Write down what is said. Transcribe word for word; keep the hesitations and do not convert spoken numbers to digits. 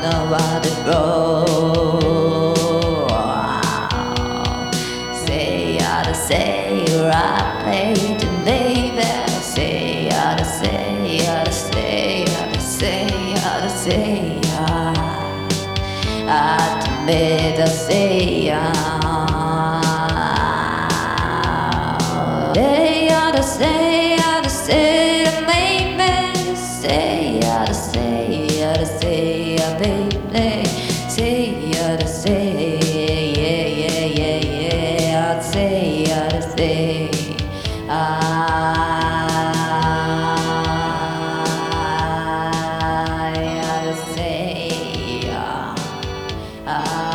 know how to grow. Say how to say right play to baby. Say how to say, how to say, how to say, how to say, how to make the say, how to say, how to say to make me say, how to say, how to say, baby. Say how to say, yeah, yeah, yeah, yeah. I'd say how to say, I, how to say, ah.